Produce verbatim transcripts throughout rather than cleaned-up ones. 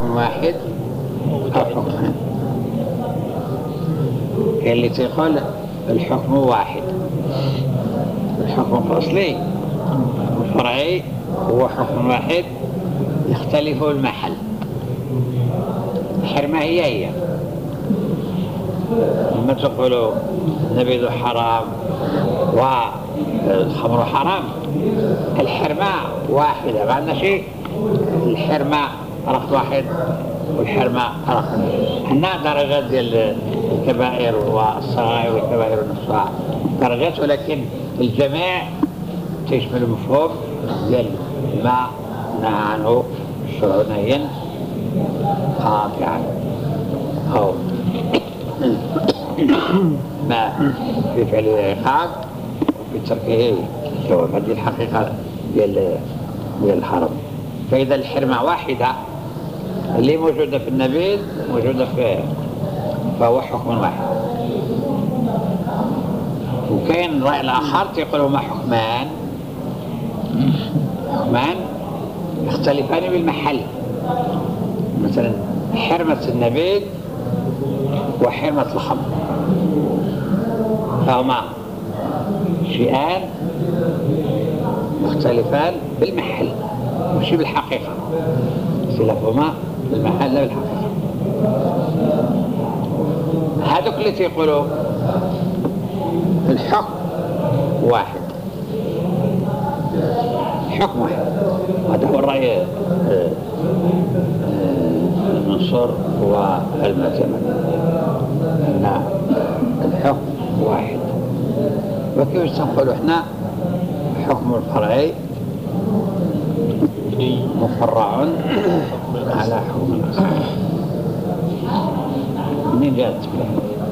حكم واحد أو حكمان. اللي تقول الحكم واحد، الحكم الأصلي والفرعي هو حكم واحد يختلف المحل. الحرمة هي هي، لما تقولوا النبيذ حرام والخمر حرام، الحرمة واحدة، ما عندنا شيء الحرمة رقم واحد والحرمة رقم. هنا درجات ديال الكبائر والصغائر والكبائر والنصائح درجات، ولكن الجميع تشمل مفهوم ديال ما نهى عنه الشرع نهيا قاطعا، أو ما في فعل العقاب وفي تركه الثواب. هذه الحقيقة ديال ديال الحرم. فإذا الحرمة واحدة اللي موجودة في النبيذ موجودة في، فهو حكم واحد. وكاين الرأي الآخر تيقول هما حكمان، حكمان يختلفان بالمحل. مثلا حرمة النبيذ وحرمة الخمر فهما شيئان مختلفان بالمحل مش بالحقيقة، اختلافهما بالمحل لا بالحقيقة. هذوك اللي تيقولوا الحكم واحد، حكم واحد، هذا هو الرأي المنصور والمعتمد، أن الحكم واحد. وكيف تنقولوا احنا حكم الفرعي مفرع على حكم الأصل. منين جاء التفريع؟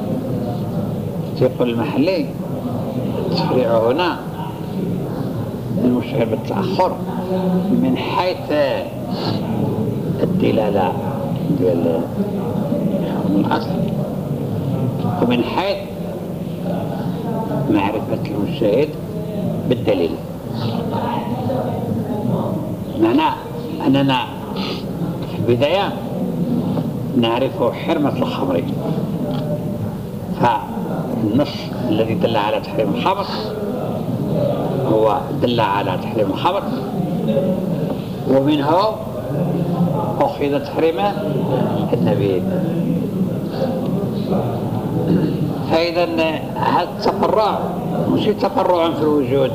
تقول المحلي التفريع هنا المشعر بالتأخر من حيث الدلالة ديال حكم الأصل، ومن حيث معرفة المشاهد بالدليل. معناه أننا في البداية نعرف حرمة الخمر، فالنص الذي دل على تحريم الخمر هو دل على تحريم الخمر، ومنه أخذ تحريم النبيذ. فإذا هذا التفرع مش تفرع في الوجود،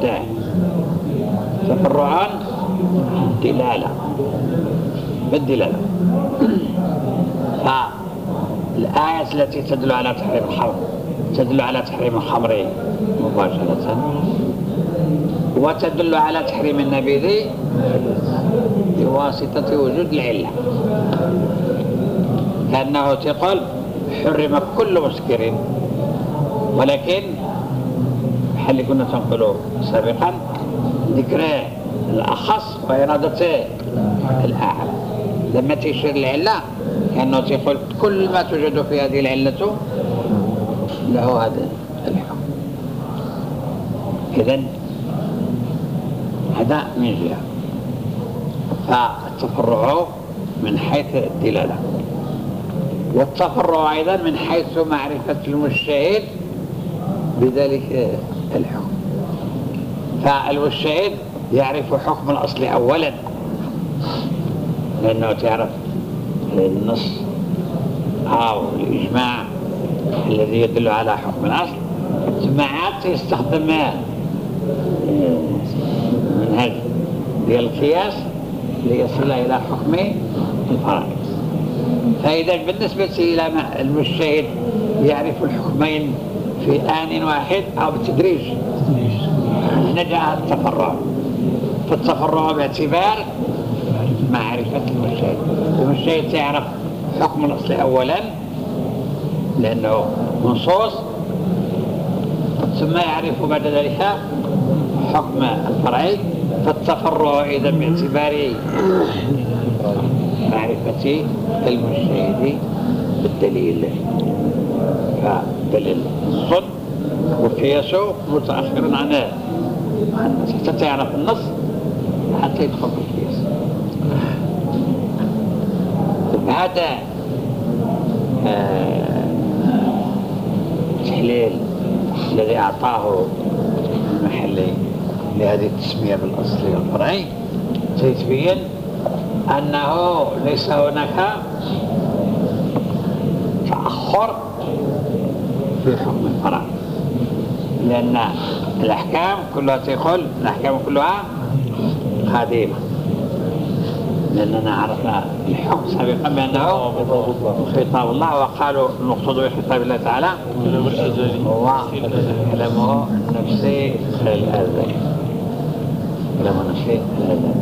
تفرعا بالدلالة بالدلالة. فالآية التي تدل على تحريم الخمر تدل على تحريم الخمر مباشرة، وتدل على تحريم النبيذ بواسطة وجود العلة، كأنه تقول حرم كل مسكر، ولكن بحال اللي كنا تنقلوا سابقا ذكر الأخص وإرادة الأعلى. لما تشير العلة كأنه تقول كل ما توجد في هذه العلة له هذا الحكم. إذن هذا من جهة. فالتفرع من حيث الدلالة، والتفرع أيضا من حيث معرفة المجتهد بذلك الحكم. فالمجتهد يعرف حكم الأصل أولا لأنه تعرف النص أو الإجماع الذي يدل على حكم الأصل، ثم عاد يستخدم منهج ديال القياس ليصل إلى حكم الفرع. فإذا بالنسبة إلى المجتهد يعرف الحكمين في آن واحد أو بالتدريج، هنا جاء التفرع. فالتفرع باعتبار معرفة المجتهد. المجتهد يعرف حكم الأصل أولا لأنه منصوص، ثم يعرف بعد ذلك حكم الفرعي. فالتفرع إذا باعتبار معرفة المجتهد بالدليل، فدليل الصد والقياس متأخر عنه حتى تعرف النص حتى يدخل في القياس. هذا التحليل الذي أعطاه المحلي لهذه التسمية بالأصلي والفرعي سيتبين أنه ليس هناك تأخر في حكم الفرع، لأن الأحكام كلها تقول الأحكام كلها قديمة، لأننا عرفنا الحكم سابقا بأنه خطاب الله، وقالوا المقصود بخطاب الله تعالى هو كلامه النفسي الأزلي، كلامه النفسي الأزلي.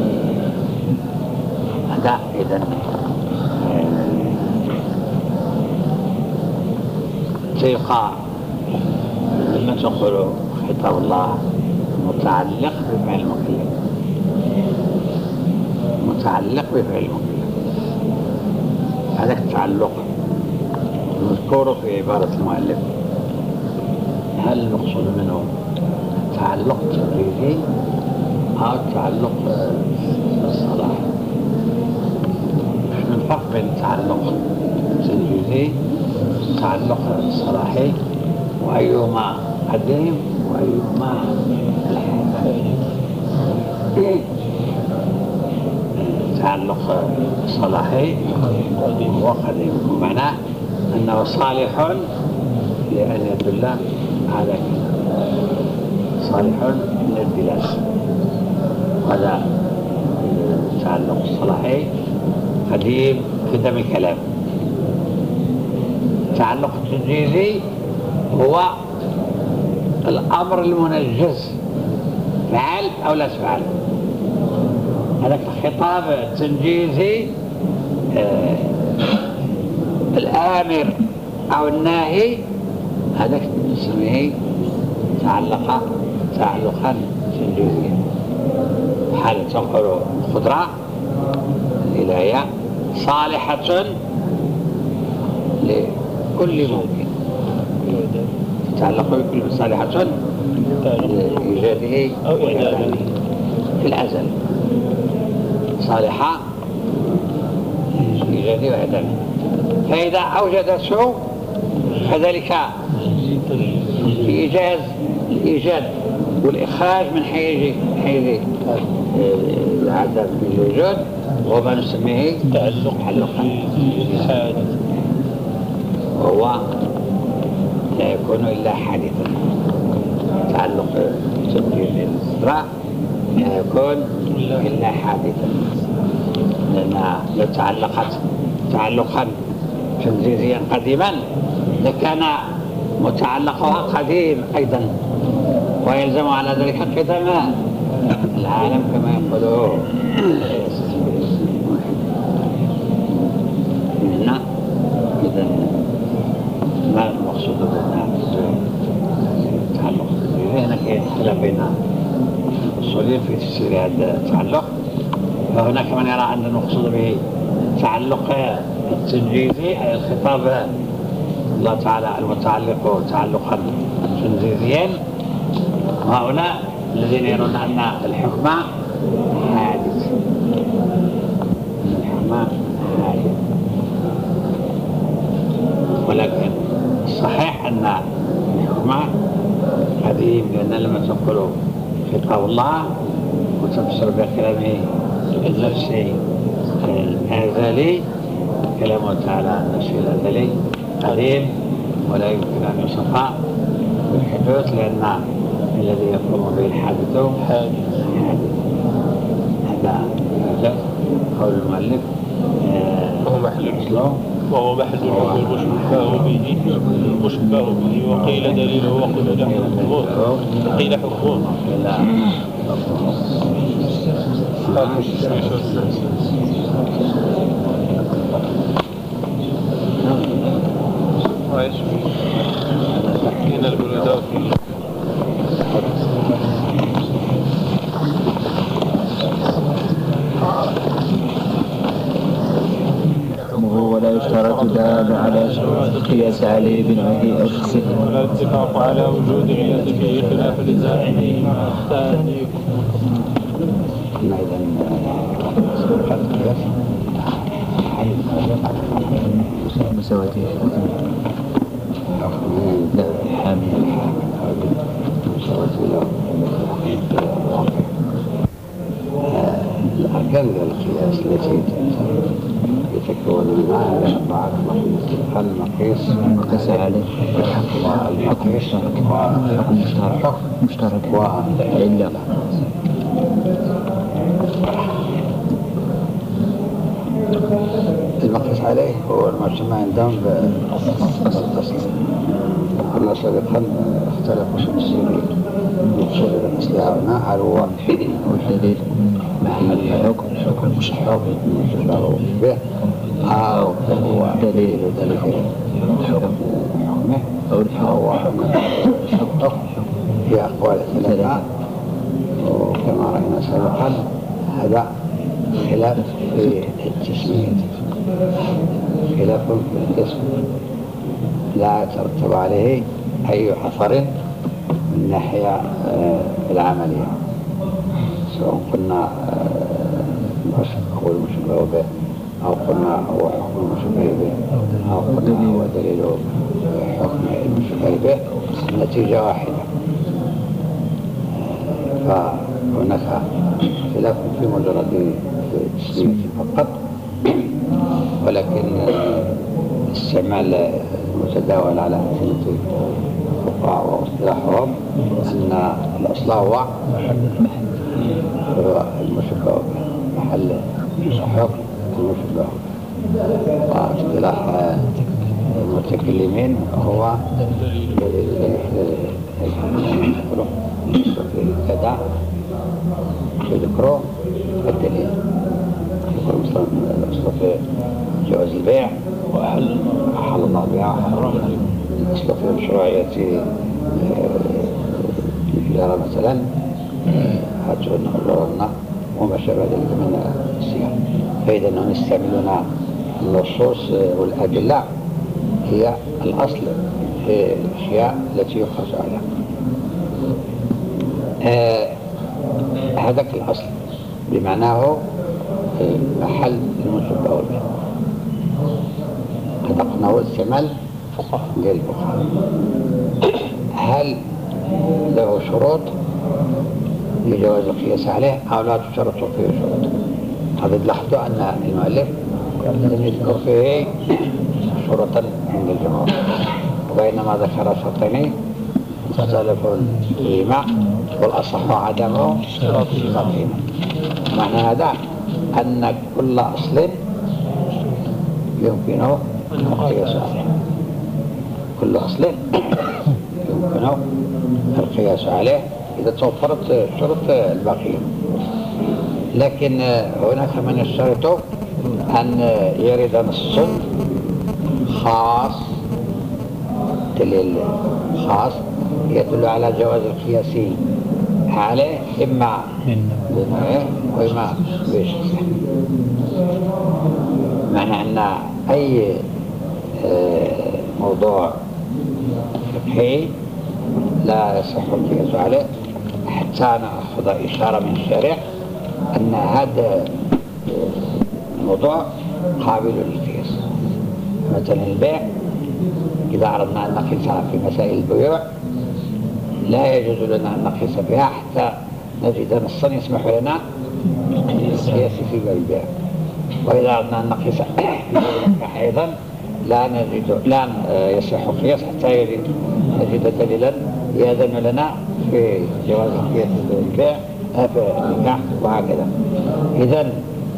هذا إذن سيقع لما تقول خطاب الله متعلق بفعل المكلف، متعلق بفعل المكلف. هذا التعلق المذكور في عبارة المؤلف، هل المقصود منه تعلق تنفيذي أو تعلق الصلاح؟ من الفرق بين التعلق التنفيذي والتعلق الصلاحي، وأيهما قديم وأيهما الحديث؟ تعلق صلاحي وقديم، ومعناه أنه صالح لأن يدل على كلام، صالح للدلالة. هذا التعلق الصلاحي قديم قدم الكلام. التعلق التنجيزي هو الأمر المنجز، فعل أو لا تفعل. هذا الخطاب التنجيزي آه الآمر أو الناهي، هذا نسميه تعلق تعلقا تنجيزيا. حال تقول القدرة الإلهية صالحة لكل ممكن، تتعلق بكل صالحة لإيجاده أو إعدامه في الأزل، صالحة لإيجاده وإعدامه. فإذا أوجدته كذلك الإيجاز الإيجاد والإخراج من حيز حيز العدم بالوجود، وما نسميه تعلقا وهو لا يكون إلا حادثا. تعلق تنفيذ الإسراء لا يكون إلا حادثا، لأن لو تعلقت تعلقا تنفيذيا قديما لكان متعلقها قديم أيضا، ويلزم على ذلك قدم العالم كما يقولون. هنا إذن ما المقصود بالتعلق التنفيذي؟ هنا كاين خلاف بين الأصوليين في تفسير هذا التعلق، فهناك من يرى أن المقصود به تعلق التنجيزي أي الخطاب الله تعالى المتعلق تعلقا تنجيزيا، وهؤلاء الذين يرون أن الحكم حادث، الحكم حادث. ولكن الصحيح أن الحكم قديم، لأن لما تقول خطاب الله وتفسر بكلامه النفسي الأزلي، كلامه تعالى النفسي الأزلي قديم ولا يمكن أن يوصف بالحدوث، لأن الذي يقوم به الحادث حادث. هذا قول المؤلف وهو محل الإسلام، وهو محل الحكم المشبه به المشبه به، وقيل دليله وقيل حكمه وقيل حكمه. من البلدات ولا يشترط دال على قياس عليه بنوعه أو شخصه، ولا اتفاق على وجود علة فيه خلاف لزاعمه مع الثاني. مساواته لا حامل الأركان القياس التي يتكون منها أربعة مقيس المقيس مقيس عليه حكم مشترك حكم مشترك مشترك وعلة المقيس عليه هو ما يسمى عندهم بالأصل. قلنا سابقا اختلفوا في السيرين المقصود بالأصل هنا هل هو والدليل محل الحكم الحكم مش حكم مشترك به أو هو دليل دليل الحكم حكمه أو الحكم حكم في أقوال ثلاثة. وكما رأينا سابقا هذا خلاف في التسمية، خلاف في الاسم لا يترتب عليه أي أثر من الناحية العملية، سواء قلنا هو المشبه به أو قلنا هو حكم المشبه به أو قلنا هو دليل حكم المشبه به، النتيجة واحدة. فهناك خلاف في مجرد التسمية فقط، ولكن الاستعمال المتداول على ألسنة الفقهاء واصطلاحهم أن الأصل هو المشبه به، محل حكم المشبه به. واصطلاح المتكلمين هو كذا يذكروا الدليل، يذكروا مثلا الأصل في جواز البيع وأحل أحل الله البيع وحرم الأصل في مشروعية التجارة مثلا هاتونا أجرنا وما شابه ذلك من السياق. فإذا أنهم يستعملون النصوص والأدلة هي الأصل في الأشياء التي يقاس عليها. آه هذاك الأصل بمعناه محل المشبه به، هذا قلنا هو استعمال ديال الفقهاء. هل له شروط لجواز القياس عليه أو لا تشرط فيه شروط؟ هذا لاحظوا أن المؤلف لم يذكر فيه شروطا عند الجمهور، وبينما ذكر شرطين مختلف فيهما والأصح عدمه شرطهما. معنى هذا أن كل أصل يمكنه القياس عليه، كل أصل يمكنه القياس عليه إذا توفرت شروط الباقيين. لكن هناك من يشترط أن يرد نص خاص، دليل خاص يدل على جواز القياس عليه إما بنوعه وإما بشخصه. معنى أن أي موضوع فقهي لا يصح القياس عليه حتى نأخذ إشارة من الشارع أن هذا الموضوع قابل للقياس. مثلا البيع إذا أردنا أن نقيس في مسائل البيوع لا يجوز لنا أن نقيس بها حتى نجد نصا يسمح لنا القياس في باب البيع. وإذا أردنا أن نقيس أيضا لا نجد لا يصح القياس حتى يجد نجد دليلا يأذن لنا في جواز القياس في البيع في النكاح وهكذا. إذن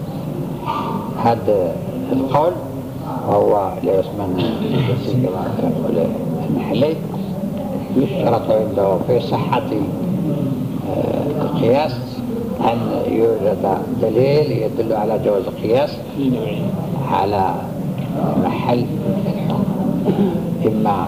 هذا القول وهو لعثمان الجسيم كما يقول المحلي يشترط عنده في صحة القياس أن يوجد دليل يدل على جواز القياس على محل الحكم، إما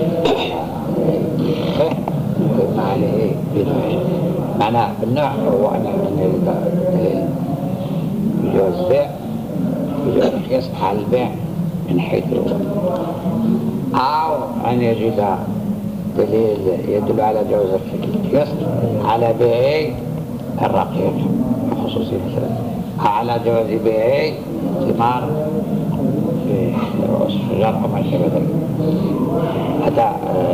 فهم وإما عليه بنوع. معنى النوع هو أن يريد دليل بجواز البيع بجواز القياس على البيع من حيث هو، أو أن يجد دليل يدل على جواز القياس على بيع الرقيق خصوصي مثلا، على جواز بيع ثمار للشجر أو ما شابه ذلك. هذا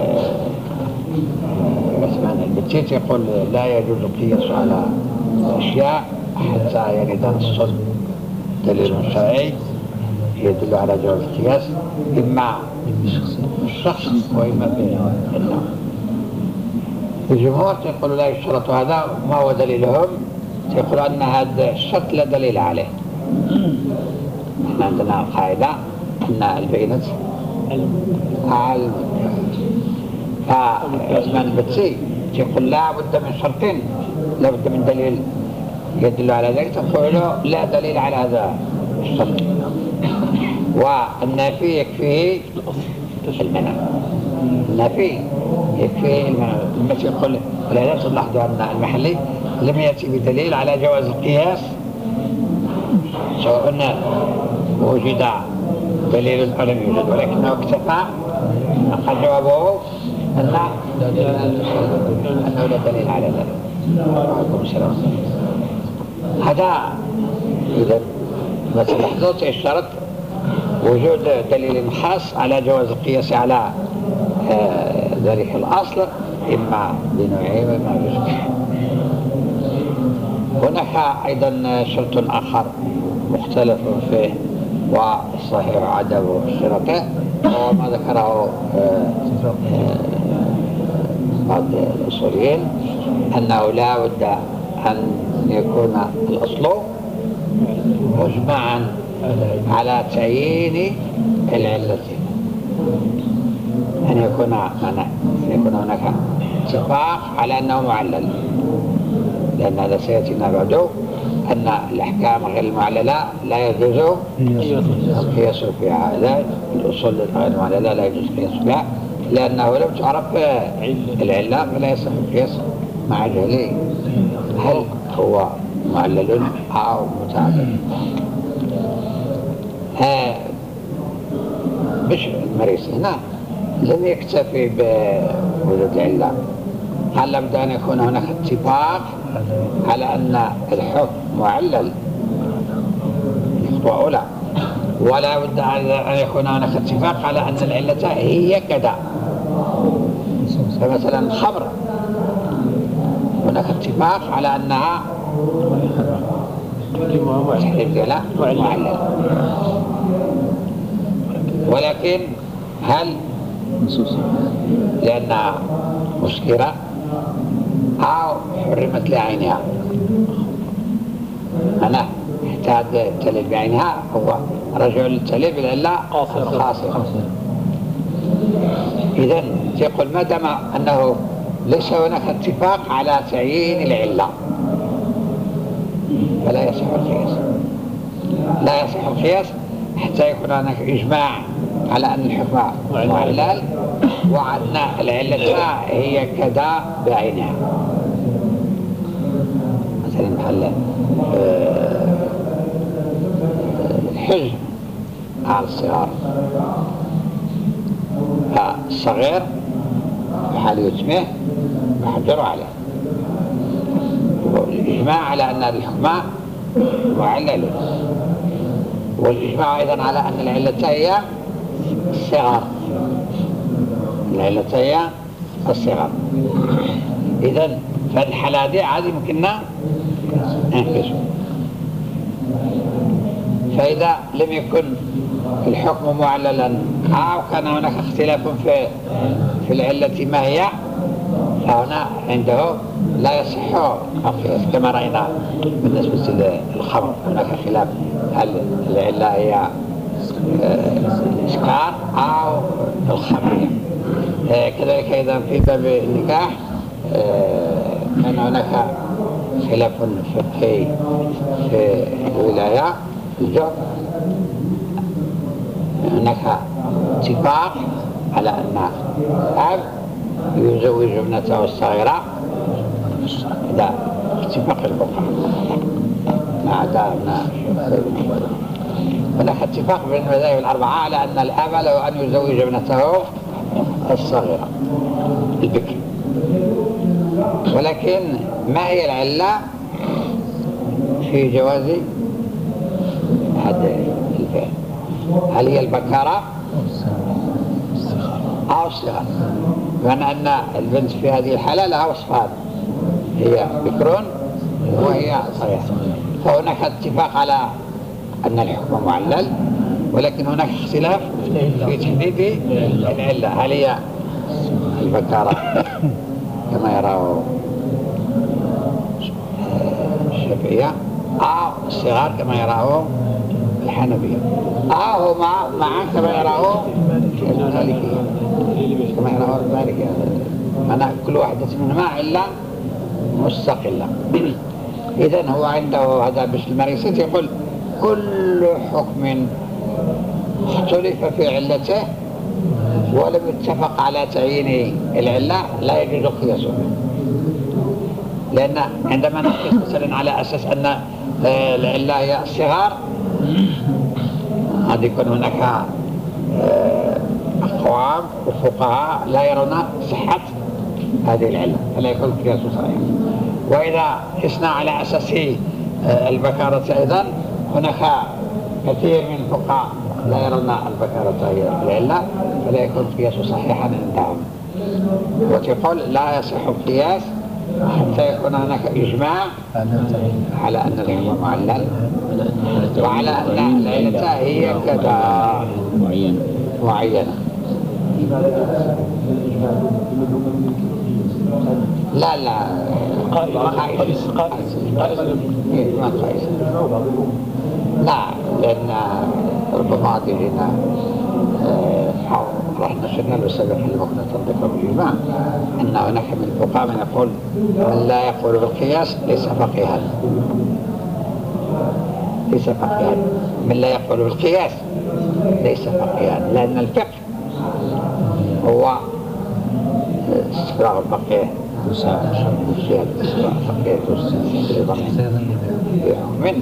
مثلا البتيت يقول لا يجوز القياس على الأشياء حتى يرد نص دليل شرعي يدل على جواز القياس إما بالشخص وإما بالنوع. الجمهور يقولوا لا يشترط هذا. ما هو دليلهم؟ يقولوا أن هذا الشرط لا دليل عليه. احنا عندنا قاعدة أن البينة على فعثمان البتسي يقول لا بد من شرطين، لا بد من دليل يدل على ذلك. تقول له لا دليل على هذا الشرط، والنافي يكفيه المنع. النافي يكفيه المنع. المثل يقول لا تلاحظوا أن المحلي لم يأتي بدليل على جواز القياس سواء وجد دليل أو لم يوجد، ولكنه اكتفى قال جوابه أن أنه لا دليل على ذلك. وعليكم السلام. هذا إذا مثل لحظات الشرط وجود دليل خاص على جواز القياس على آه ذلك الأصل إما بنوعين وإما بجزء. هناك أيضا شرط آخر مختلف فيه والصحيح عدم شرطه، وهو ما ذكره بعض الأصوليين أنه لا بد أن يكون الأصل مجمعا على تعيين العلة، أن يكون أن يكون هناك اتفاق على أنه معلل، لأن هذا سيأتينا بعده أن الأحكام غير المعللة لا يجوز القياس فيها. هذا الأصول غير المعللة لا يجوز القياس فيها، لأنه لم تعرف العلة فلا يصح القياس مع جهله هل هو معلل أو متعلل. بشر المريسي هنا لم يكتفي بوجود العلة، قال لابد أن يكون هناك اتفاق على أن الحكم معلل خطوة أولى، ولا بد أن يكون هناك اتفاق على أن العلة هي كذا. فمثلا الخمر هناك اتفاق على أنها تحريم ديالها معلل، ولكن هل لأنها مسكرة أو حرمت لعينها؟ أنا احتاج التليل بعينها، هو رجع للتليل بالعلة خاصة. إذن يقول ما دام أنه ليس هناك اتفاق على تعيين العلة فلا يصح القياس. لا يصح القياس حتى يكون هناك إجماع على أن الحكم معلل وأن العلة هي كذا بعينها. مثلا محل الحجر على الصغار، الصغير بحال يتمه يحجر عليه، والإجماع على أن الحكم معلل، والإجماع أيضا على أن العلة هي الصغار، العلة هي الصغار. إذن فالحالة دي عادي ممكننا ننقصه. فإذا لم يكن الحكم معللا أو كان هناك اختلاف في في العلة ما هي، فهنا عنده لا يصح القياس كما رأينا بالنسبة للخمر. هناك خلاف هل العلة هي الإسكار أو الخمر. كذلك أيضا في باب النكاح كان هناك خلاف فقهي في الولاية الجر. هناك اتفاق على أن الأب يزوج ابنته الصغيرة، هذا اتفاق الفقهاء ما عدا هناك اتفاق بين المذاهب الأربعة على أن الأب له أن يزوج ابنته الصغيرة البكر. ولكن ما هي العلة في جواز هذا الفعل؟ هل هي البكارة أو الصغار؟ بمعنى أن البنت في هذه الحالة لها وصفان، هي بكر وهي صغيرة. فهناك اتفاق على أن الحكم معلل، ولكن هناك اختلاف في تحديد العلة، هل هي البكارة كما يراه الشافعية أو الصغار كما يراه الحنفية أو هما معا كما يراه المالكية كما يراه المالكية. معنى كل واحدة منهما علة مستقلة. إذن هو عنده هذا باش المريسيت يقول كل حكم اختلف في علته ولم يتفق على تعيين العلة لا يجوز القياس به، لأن عندما نقيس مثلا على أساس أن العلة هي الصغار قد يكون هناك أقوام وفقهاء لا يرون صحة هذه العلة فلا يكون قياس صحيح. وإذا قسنا على أساس البكارة أيضا هناك كثير من الفقهاء لا يرون البكارة هي العلة فلا يكون قياس صحيحا عندهم، وتقول لا يصح القياس حتى يكون هناك إجماع على أن الحكم معلل وعلى أن العلة هي كذا معينة. لا لا قائس قائس ما قائس لا، لأن ربما تجينا راح نشرنا السابق المكنة تنطق بالإجماع أن هناك من الفقهاء من يقول من لا يقول بالقياس ليس فقيها، ليس فقيها من لا يقول بالقياس ليس فقيها، لأن الفقه هو استفراغ الفقيه من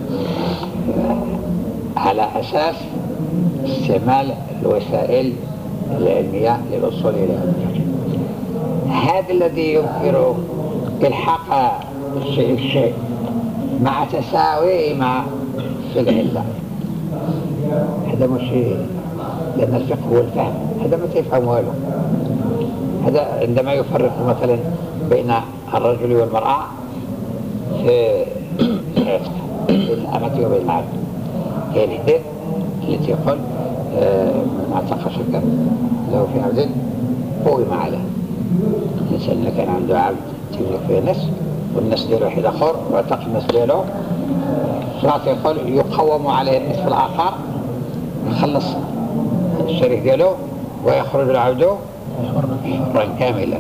على أساس استعمال الوسائل العلمية للوصول إلى الفقه. هذا الذي يمكن إلحاق الشيء الشيء مع تساويهما في العلة، هذا مش لأن الفقه هو الفهم، هذا ما تفهم والو. هذا عندما يفرق مثلا بين الرجل والمرأة في العتق بين الأمة وبين العبد، هي الحديث التي يقول من اعتق شركا له في عبد قوم عليه. الإنسان اللي كان عنده عبد تملك فيه نصف والنصف ديالو واحد آخر واعتق النصف ديالو، الشرع يقول يقوم عليه النصف الآخر يخلص الشريك ديالو ويخرج العبد حرا كاملا.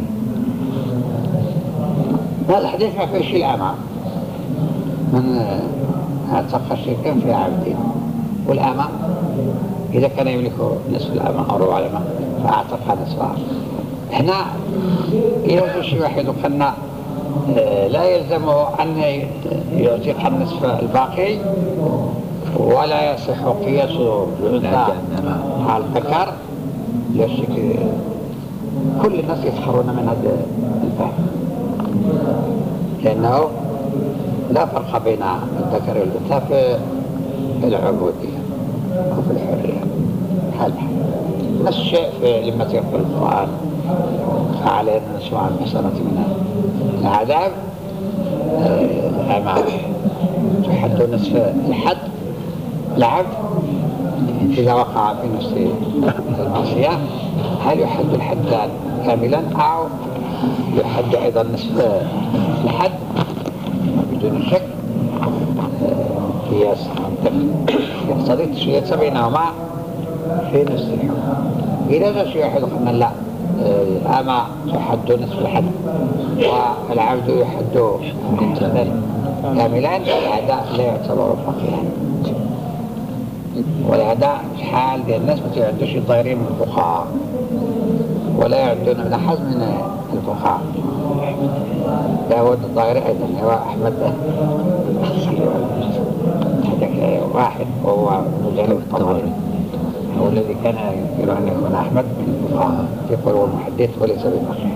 هذا الحديث ما فيه شيء الأمة من اعتق شركا في عبد، والأمة إذا كان يملك نصف الأمة أو ربع الأمة فأعتقها نصفها. هنا إذا شيء واحد وقلنا لا يلزمه أن يعتق النصف الباقي ولا يصح قياس الأنثى على الذكر، لشك كل الناس يسخرون من هذا الفهم، لأنه لا فرق بين الذكر والأنثى في العبودية أو في الحرية حال حال. نفس الشيء في لما يقول القرآن فعلينا نسمع المحصنة من العذاب الأمام تحد نصف الحد العبد إذا وقع في نفس المعصية، هل يحد الحدان كاملا أو يحد أيضا نصف الحد بدون شك قياس منطقي يقتضي تسوية بينهما في نفس الحكم. إذا جاء شيء واحد قلنا لا، الأمة تحد نصف الحد والعبد يحد حدا كاملا، هذا لا يعتبر فقيها. ولهذا الحال ديال الناس ما يعدوش الظاهرين من الفقهاء ولا يعدون ابن حزم من الفقهاء. داود الظاهري أيضا هو أحمد هذاك واحد وهو مجرد الطبري هو الذي كان ينكر أن يكون أحمد من الفقهاء، يقول هو محدث وليس بفقيه.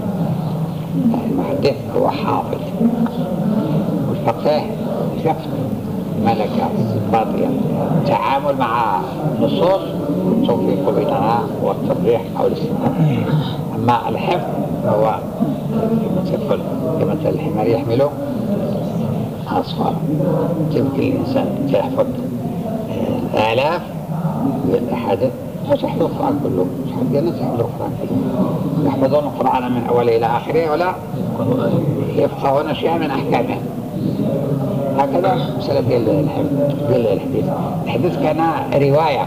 المحدث هو حافظ والفقيه الفقه ملكة استنباطية تعامل مع نصوص توفيق بينها والترجيح أو الاستنباط. أما الحفظ هو تقول كمثل الحمار يحمله أصفار. يمكن الإنسان يحفظ آلاف من الأحاديث مش يحفظ القرآن كله، مش حد الناس يحفظ القرآن كله، يحفظون القرآن من أوله إلى آخره ولا يفقهون شيئا من أحكامه. هكذا مسألة ديال الحديث. الحديث كان رواية،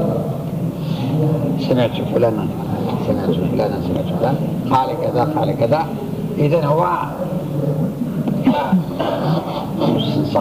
سمعت فلانا سمعت فلانا سمعت فلان قال كذا قال كذا، إذن هو صح.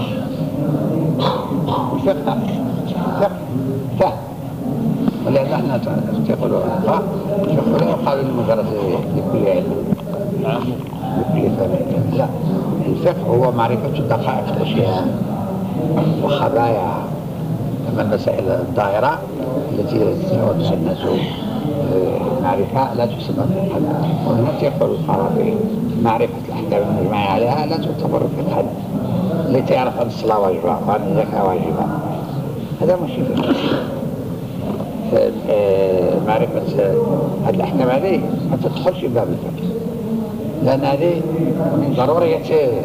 الفقه فقه فهم، ولهذا احنا يقولوا الفقه يقولوا يقال المجرد لكل علم لكل فهم. لا، الفقه هو معرفة دقائق الأشياء وخباياها، أما المسائل الظاهرة التي يتعودها الناس معرفة لا تسمى فقها. والناس يقول الفارابي معرفة الأحكام المجمع عليها لا تعتبر فقها، لتعرف أن الصلاة واجبة وأن الزكاة واجبة، هذا مش فقه. معرفة هذه الأحكام هذه ما تدخلش باب الفقه، لأن هذه من ضرورية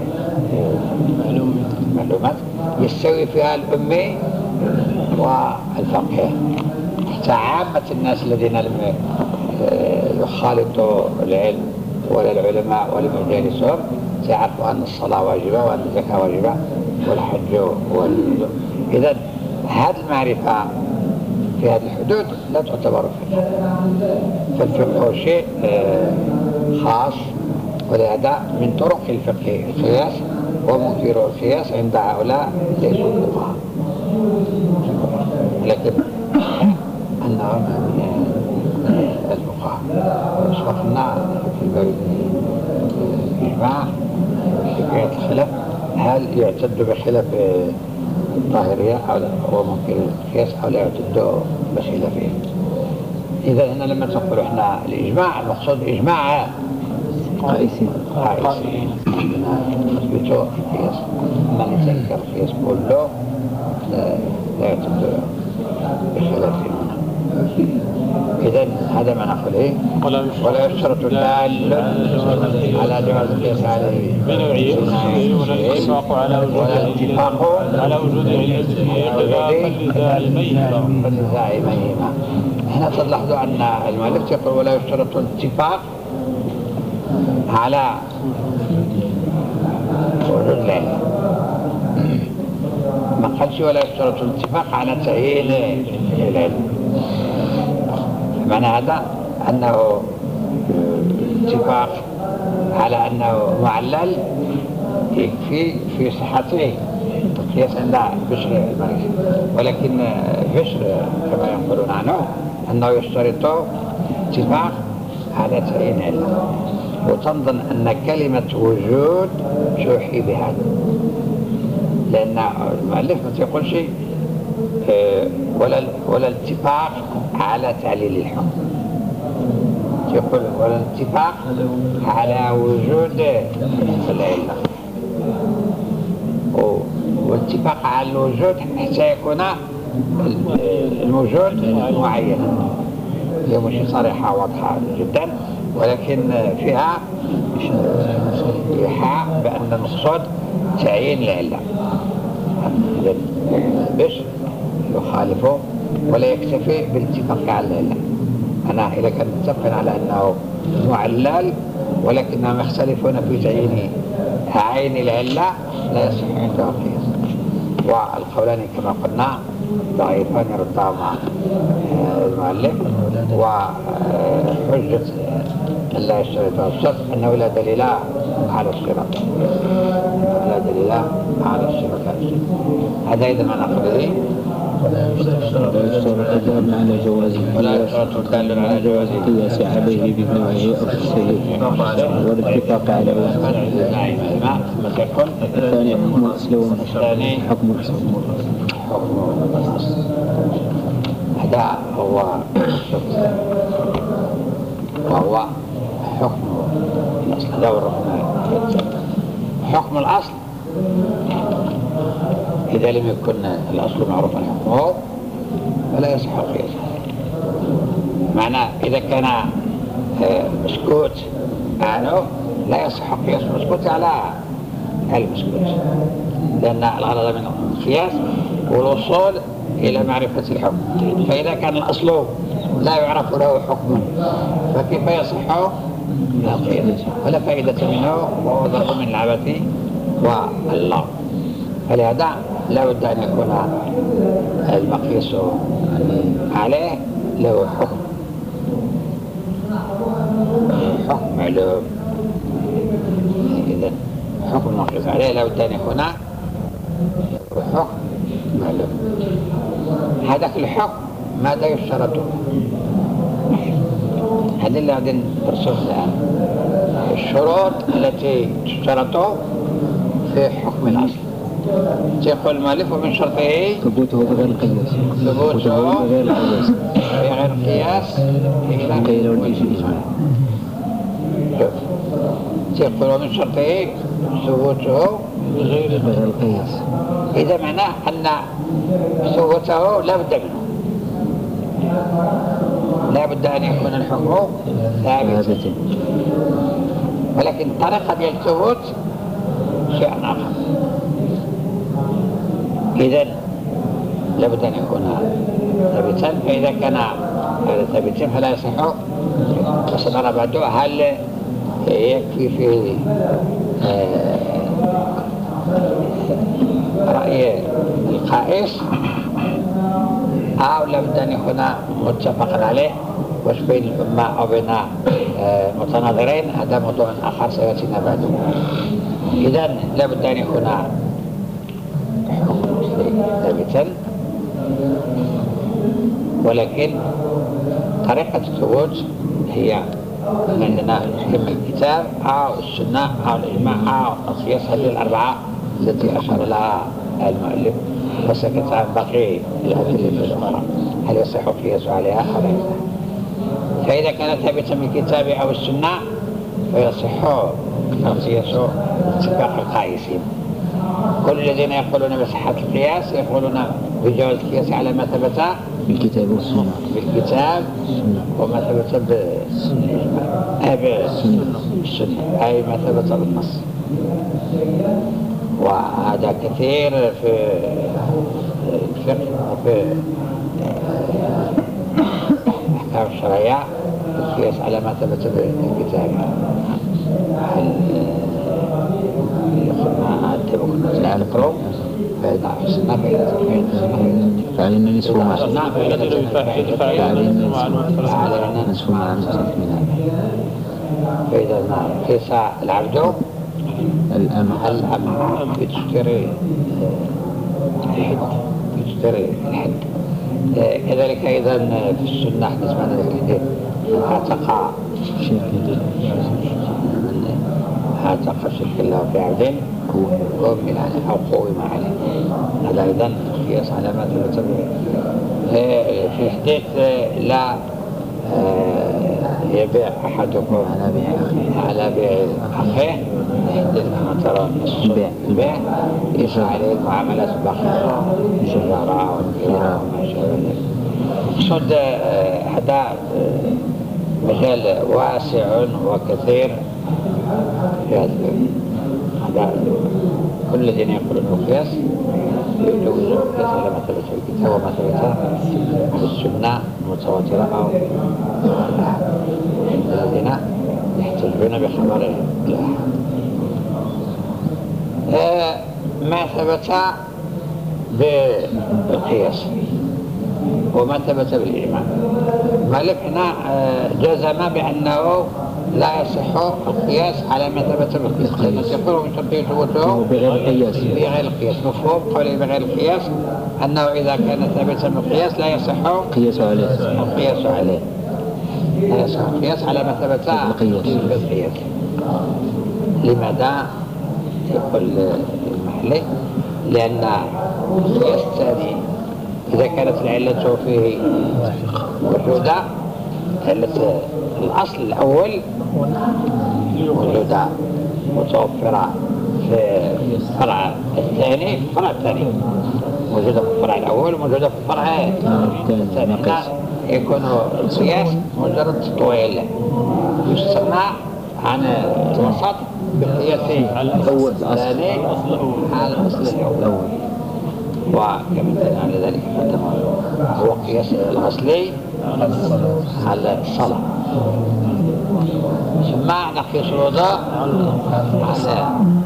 معلومات يستوي فيها الأمي والفقيه. حتى عامة الناس الذين لم يخالطوا العلم ولا العلماء ولم يجالسهم تعرفوا أن الصلاة واجبة وأن الزكاة واجبة والحج والحدود. إذا هذه المعرفة في هذه الحدود لا تعتبر فقه، فالفقه شيء خاص. ولهذا من طرق الفقه القياس، ومنكر القياس عند هؤلاء ليسوا فقهاء، لكن أنهم الفقهاء. وصفنا في الباب الإجماع حكاية الخلاف، هل يعتد بخلاف الظاهرية أو لا، هو منكر القياس أو لا يعتد بخلافه. إذا هنا لما تقول إحنا الإجماع المقصود إجماع قائسي قائسي نثبتوا القياس، أما نتذكر القياس كله لا يعتد بخلافه. إذن هذا ما نقول إيه؟ ولا يشترط الدال على جواز القياس عليه بنوعيه ولا الاتفاق على وجود فلزائميهما. هنا تلاحظوا أن المؤلف يقول ولا يشترط الاتفاق على وجود العلم، ما قالش ولا يشترط الاتفاق على تعيين العلم. معنى هذا أنه اتفاق على أنه معلل يكفي في صحته القياس عند بشر المريض، ولكن بشر كما يقولون عنه أنه يشترط اتفاق على تعيين علم، وتنظن أن كلمة وجود توحي بهذا، لأن المؤلف ما يقول شيء ولا ولا الاتفاق على تعليل الحكم، يقول ولا الاتفاق على وجود العلة، والاتفاق على الوجود حتى يكون الموجود معينا. هي مش صريحة واضحة جدا، ولكن فيها إيحاء بأن المقصود تعيين العلة، باش يخالفه ولا يكتفي بالاتفاق على العلة. أنا إذا كان متفق على أنه معلل ولكنهم يختلفون في تعيين عين العلة لا يصح عنده القياس. والقولان كما قلنا ضعيفان يردهما المؤلف، وحجة لا يشترطها الشرط أنه لا دليل على الشرط، لا دليل على الشرط. هذا إذا ما نقول ولا يشترط الدال على جوازه ولا يشترط الدال على جوازه القياس عليه بنوعه أو الصحيح والاتفاق على ما تكون. الثاني حكم الأصل الثاني حكم الأصل حكم الأصل، هذا هو وهو حكم الأصل. هذا هو الركن. حكم الأصل إذا إذا لم يكن الأصل معروف الحكم فلا يصح القياس. معناه إذا كان مسكوت عنه لا يصح قياس المسكوت على المسكوت، لأن الغرض من القياس والوصول إلى معرفة الحكم. فإذا كان الأصل لا يعرف له حكم فكيف يصح القياس؟ ولا فائدة منه وهو ضرب من العبث والله. فلهذا لا بد أن يكون المقيس عليه له حكم حكم معلوم. إذا حكم المقيس عليه لا بد أن يكون له حكم معلوم. هذاك الحكم ماذا يشترط؟ هذه اللي غادي ندرسوها الآن، الشروط التي تشترط في حكم الأصل. يقول المؤلف ومن شرطه ثبوته بغير القياس ثبوته بغير القياس بغير القياس قيل والإجماع. يقول ومن شرطه ثبوته بغير القياس، إذا معناه أن ثبوته لا بد منه، لا بد أن يكون الحكم ثابتا، ولكن الطريقة ديال الثبوت شيء آخر. إذن لابد أن يكون ثابتا، فإذا كان هذا ثابتا فلا يصح. وسنرى بعد هل يكفي في رأي القائس أو لابد أن يكون متفقا عليه، واش بين الأمة أو بين المتناظرين هذا موضوع آخر سيأتينا بعده. إذن لابد أن يكون حكم ثابتا، ولكن طريقة الثبوت هي عندنا إما الكتاب أو السنة أو الإجماع أو القياس، هذه الأربعة التي أشار لها المؤلف وسكت عن باقي الأدلة الأخرى هل يصح القياس عليها أو لا يصح. فإذا كان ثابتا من الكتاب أو السنة فيصح القياس باتفاق القائسين. كل الذين يقولون بصحة القياس يقولون بجواز القياس على ما ثبت بالكتاب والسنة بالكتاب وما ثبت بالسنة، أي ما ثبت بالنص. وهذا كثير في الفقه وفي الأحكام الشرعية، القياس على ما ثبت بالكتاب. يقولنا أتبقى لا نقرأ فإذا حسنا فعلينا نصف ما فعلينا نصف ما فإذا قيس العبد الأمر الأمر يشتري الحد يشتري الحد. كذلك أيضا في السنة نسمع الحديث من اعتق اعتق شرك الله في عبد ومن عليه أو قوم عليه، هذا أيضا قياس على ما ثبت في الحديث لا يبيع أحدكم على بيع أخيه يحدث كما ترون البيع ليس عليه معاملات باقية الشجرة والكراء وما شابه ذلك. مقصود هذا مجال واسع وكثير في هذا هذا كل الذين يقولون القياس يجوزون القياس على ما ثبت في الكتاب وما ثبت في السنة المتواترة أو الذين يحتجون بخبر الأحد. آه ما ثبت بالقياس وما ثبت بالإجماع. مالك هنا جزم بأنه لا يصح القياس على ما ثبت بالقياس، لأنه يقول من شرطه ثبوته بغير القياس بغير القياس. مفهوم قوله بغير القياس أنه إذا كان ثابتا بالقياس لا يصح قياس عليه القياس عليه، لا يصح القياس على ما ثبت بالقياس. لماذا؟ يقول المحلي لأن القياس الثاني إذا كانت العلة فيه موجودة، علة الأصل الأول موجودة متوفرة في في الفرع الثاني الفرع الثاني موجودة في الفرع الأول وموجودة في الفرع الثاني. هنا يكون القياس مجرد تطويل يستغنى عن الوسط بالقياس الأول الثاني على الأصل الأول. وكما دلنا على ذلك هو قياس الأصلي على الصلاة. ثم نقيس الوضوء على الأصل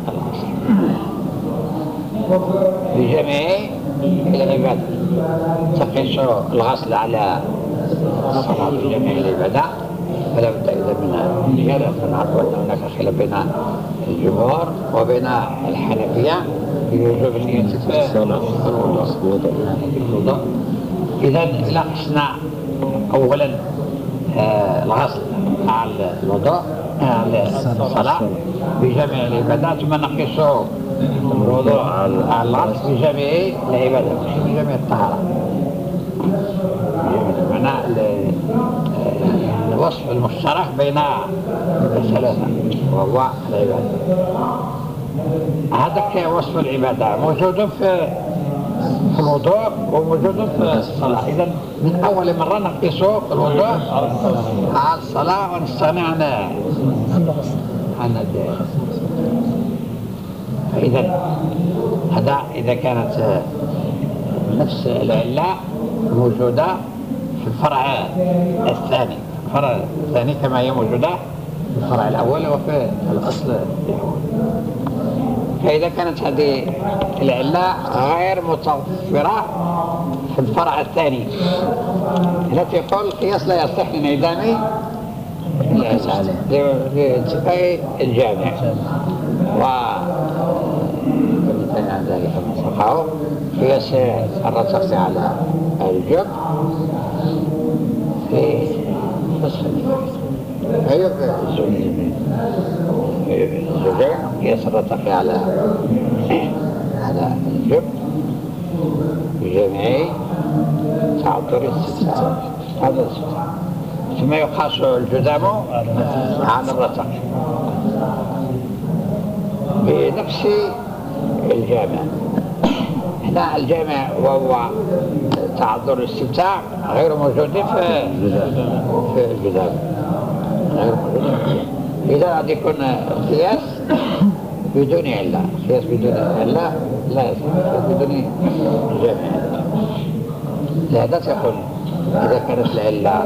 بجميع العبادة. تقيس الغسل على الصلاة بجميع العبادة فلا بد إذا من زيادة. فنعرف أن هناك خلاف بين الجمهور وبين الحنفية في وجوب النية في الوضوء. إذا إذا قسنا أولا آه الغسل على الوضوء على الصلاة بجميع العبادات ثم نقيس الوضوء على الغسل بجميع العبادات مش بجميع الطهارة. معنى الوصف المشترك بين الثلاثة وهو العبادة. هذا وصف العبادة موجود في في الوضوء وموجود في الصلاة. إذا من أول مرة نقيس الوضوء على الصلاة ونستغني عن عن فإذا هذا إذا كانت نفس العلة موجودة في الفرع الثاني الفرع الثاني كما هي موجودة في الفرع الأول وفي الأصل الأول. فإذا كانت هذه العلة غير متوفرة في الفرع الثاني التي يقول القياس لا يصح لانعدام لانتفاء الجامع ومثل عن ذلك ما سقاه قياس الرتق على الجب في نصف أيوة الزوجين الزوجين قياس الرتق على على الجب بجميع تعذر الستة هذا الستة. ثم يقاس الجذام على الرتق بنفس الجامع. هنا الجامع وهو تعذر الاستمتاع غير موجود في في الجذام غير موجود. إذا قد يكون القياس بدون علة القياس بدون علة لا يصح بدون جامع. لهذا تقول إذا كانت العلة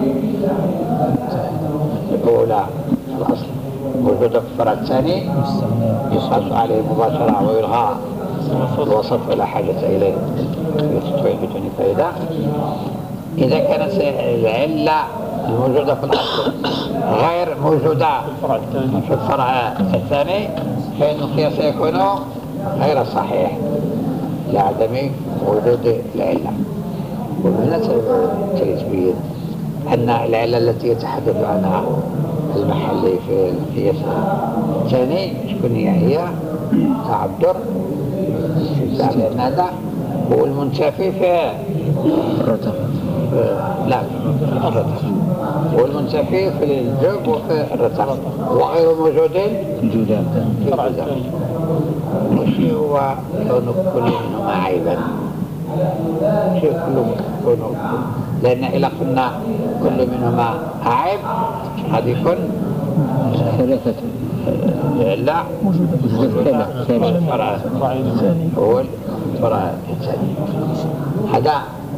الأولى الأصل موجودة في الفرع الثاني يقاس عليه مباشرة ويلغى الوسط ولا حاجة إليه يتطويل بدون فائدة. إذا كانت العلة الموجودة في الأصل غير موجودة في الفرع الثاني فإن القياس يكون غير صحيح لعدم وجود العلة. وهنا تبين أن العلة التي يتحدث عنها المحلي في القياس الثاني شكون هي؟ هي تعذر لأن هذا هو المنتفي في الرتق لا الرتق هو المنتفي في الجب وفي الرتق وغير موجود في الجذام وشي هو كون كل منهما عيبا شيء كله كونه لأن إذا قلنا كل منهما عيب قد يكون ثلاثة لا موجودة في الفرع الأول الفرع الثاني. هذا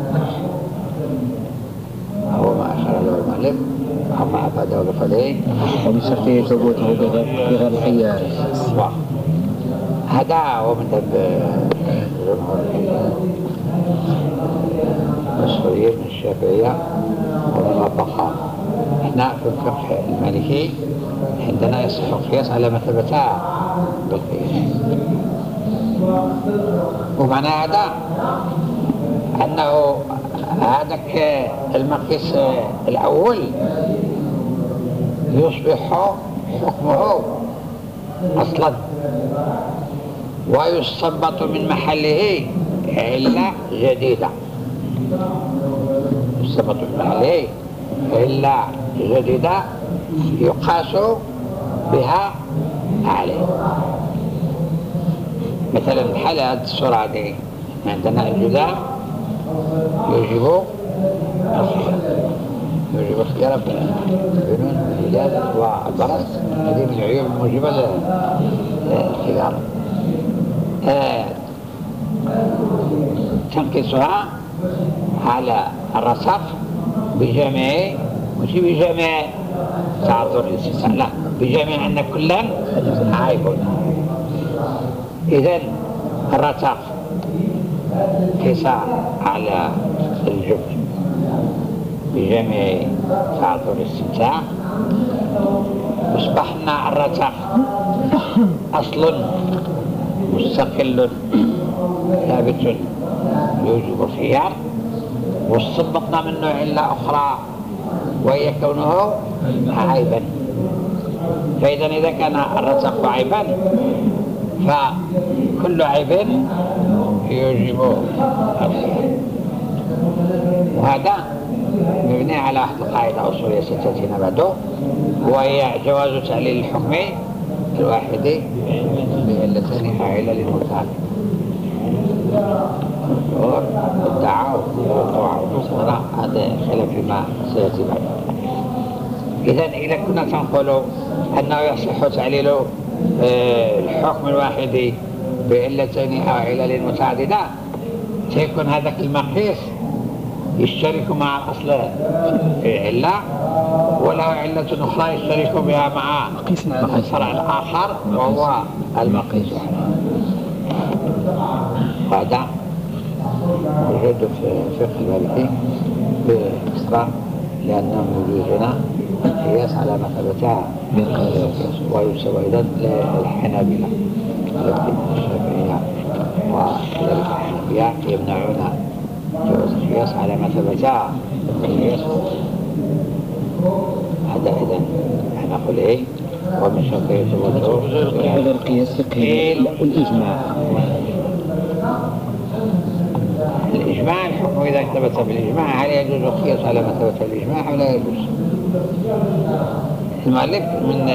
هو ما أشار له المؤلف أما أفاده بفضله وبشرطه ثبوته بغير القياس. هذا هو مذهب جمهور المسؤولين من الشافعية ومن الفقهاء. احنا في الفقه المالكي عندنا يصح القياس على ما ثبت بالقياس. ومعنى هذا أنه هذاك المقياس الأول يصبح حكمه أصلا ويستنبط من محله علة جديدة يستنبط من محله علة جديدة يقاس بها عليه. مثلا الحال هذه الصورة هذه عندنا الجذام يجب الخيار يجب الخيار بالجنون والهلال والبرص. هذه من العيوب الموجبة للخيار. آه تنقصها على الرسخ بجميع مش بجميع تعذر الاستثناء، لا بجميع أن كلا عيب. إذن الرسخ قيس على الجبن بجميع تعذر الاستمتاع. أصبحنا الرسخ أصل مستقل ثابت يوجب الخيار، واستنبطنا منه علة أخرى وهي كونه عيبا. فإذا إذا كان الرسخ عيبا فكل عيب يوجب الخيار. وهذا مبني على واحد القاعدة أصولية ستأتينا بعده، وهي جواز تعليل الحكم الواحد بعلتين فاعلة للمتعلق. الدعاء والوقوع والصدراء هذا خلاف فيما سيأتي بعد. إذا إذا كنا نقول أنه يصح تعليل الحكم الواحد بعلتين أو علل متعددة، سيكون هذاك المقيس يشترك مع أصل العلة، وله علة أخرى يشترك بها مع الفرع الآخر وهو المقيس. هذا موجود في فقه المالكي بإسراء، لأنهم يجوزون القياس على ما ثبت ويسوى أيضا للحنابلة الشافعية، وكذلك الحنفية يمنعون جواز القياس على ما ثبت القياس. هذا إذا احنا نقول إيه ومن شرطه الوجوب هذا القياس فقهي والإجماع. الإجماع الحكم إذا ثبت بالإجماع هل يجوز القياس على ما ثبت بالإجماع أو لا يجوز؟ المؤلف من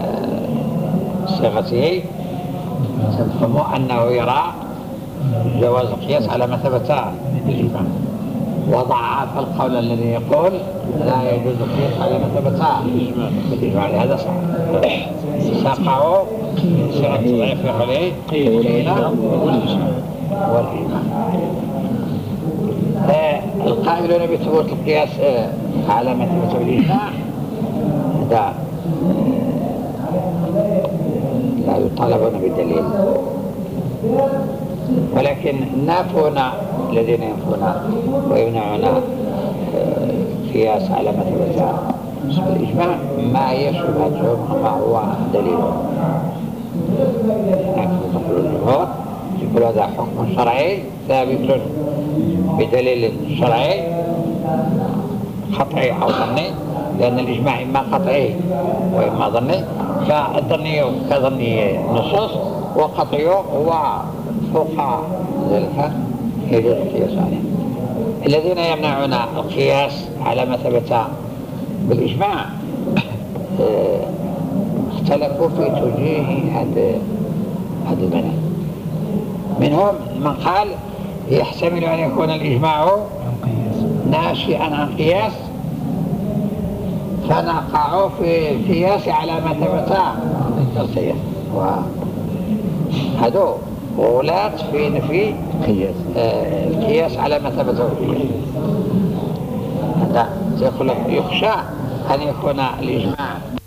صيغته سنفهم أنه يرى جواز القياس على ما ثبت بالإجماع، وضعف القول الذي يقول لا يجوز القياس على ما ثبت بالإجماع. لهذا ساقعوا صيغة الضعيف يقول إيه قيل والإجماع. القائلون بثبوت القياس على ما ثبت بالإجماع هذا لا يطالبون بالدليل، ولكن النافون الذين ينفون ويمنعون القياس على ما ثبت بالإجماع ما هي شبهتهم وما هو دليلهم. لكن تقول الجمهور يقول هذا حكم شرعي ثابت بدليل شرعي قطعي أو ظني، لأن الإجماع إما قطعي وإما ظني، فالظني كظني نصوص وقطعي هو فوق ذلك يجوز القياس عليه. الذين يمنعون القياس على ما ثبت بالإجماع اختلفوا في توجيه هذا هذا المنع. منهم من قال يحتمل أن يكون الإجماع ناشئا عن قياس فنقع في القياس على ما ثبت القياس، وهذا غلاة في نفي القياس على ما ثبت القياس. هذا يخشى أن يكون الإجماع